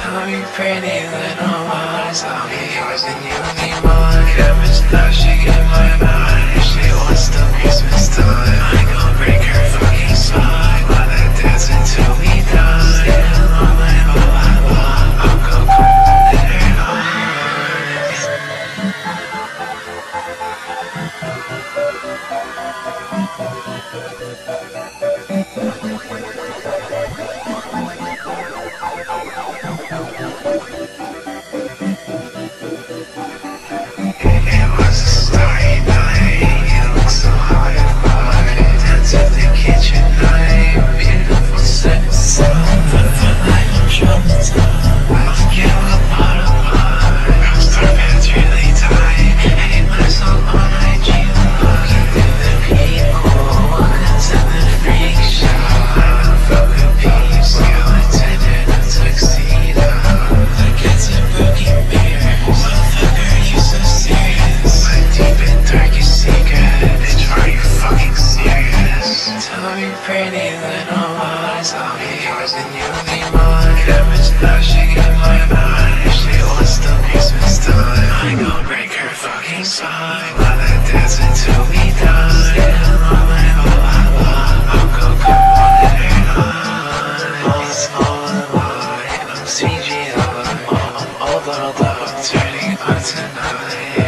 Tell me pretty little lies, I'll be yours and you'll be mine. Cabbage flashing in my mind, if she wants the Christmas time, I gon' break her fucking spine while I dance until we die. Stand on my I'll go cold in her arms. It was a starry night, you look so hot and fine. Down to the kitchen night, beautiful sunset. Like I'm traumatized, I'll give a pot of pie. Rockstar pants really tight, hey my song on IG. Looking through the people, welcome to the freak show. I don't fuck with peeps, skeleton in a tuxedo. Like it's a broken mirror, motherfucker you so serious. My deep and darkest secret, bitch are you fucking serious? Tell me pretty little lies, I'll be yours and you'll be mine. Cabbage flashing in my mind, if she wants the Christmas time, I gon' break her fucking spine while I dance until we die. Stand on my I'll go cold in her eyes. All in line, I'm CGI, I'm all bottled up, turning on tonight.